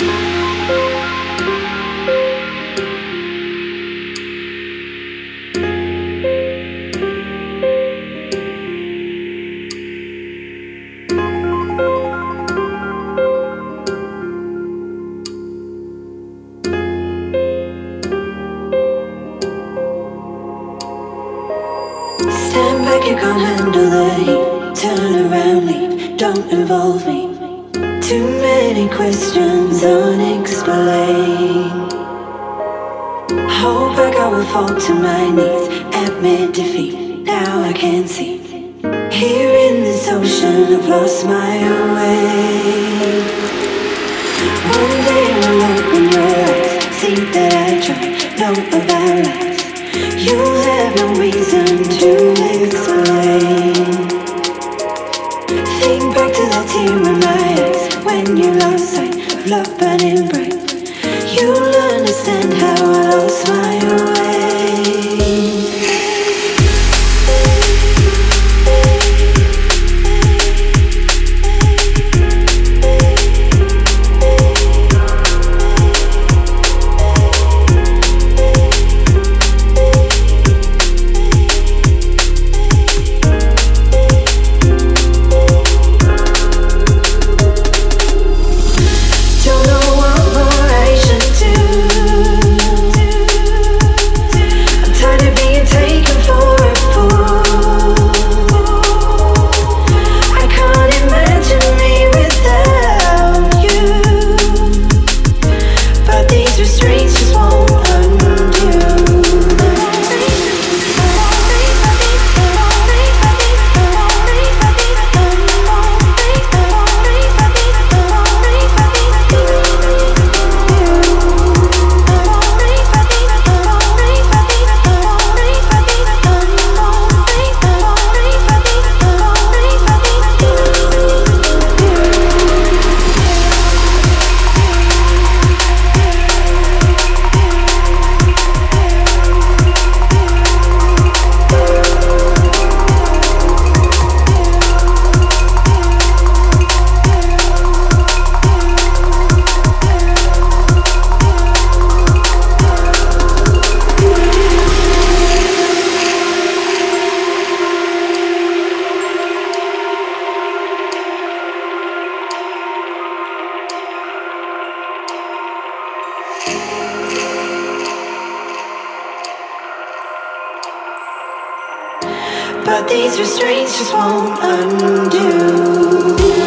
Stand back, you can't handle the heat. Turn around, leave, don't involve me. Too many questions unexplained. Hold back, I will fall to my knees. Admit defeat, now I can see. Here in this ocean, I've lost my way. One day I'll open your eyes, see that I tried, know about lies. You'll have no reason to explain. Think back to that tear in my eyes when you lost sight of love burning bright. You'll understand how I lost my way. But these restraints just won't undo.